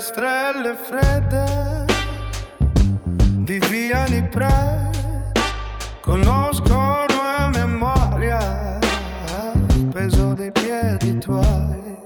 piastrelle fredde di via Nipre conoscono a memoria il peso dei piedi tuoi.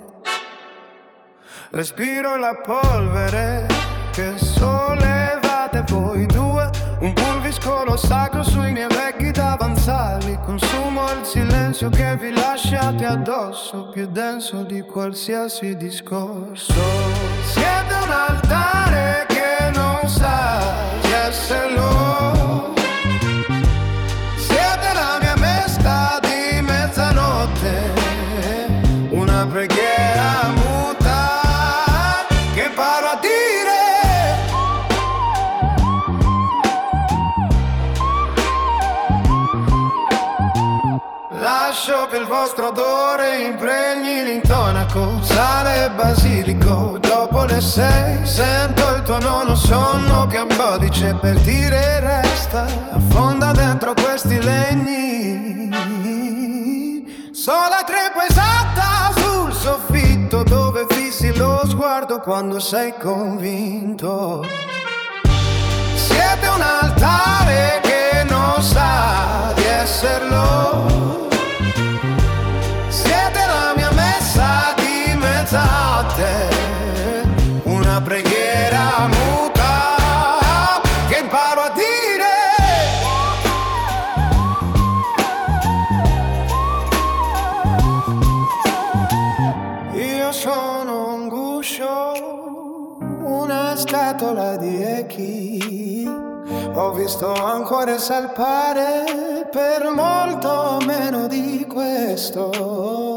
Respiro la polvere che sollevate voi due, un pulviscolo sacro sui miei vecchi davanzali. Consumo il silenzio che vi lasciate addosso, più denso di qualsiasi discorso. Siete un altare che non sa di esserlo. Siete la mia mesta di mezzanotte, una preghiera muta che imparo a dire. Lascio che il vostro odore impregni l'intonaco, sale e basilico. Dopo le 6 sento il tuo nono sonno che un codice per dire resta, affonda dentro questi legni. Sola treppa esatta sul soffitto dove fissi lo sguardo quando sei convinto. Siete un altare che non sa di esserlo. Siete la mia messa di mezzanotte, una preghiera muta che imparo a dire. Io sono un guscio, una scatola di echi. Ho visto ancore salpare per molto meno di questo.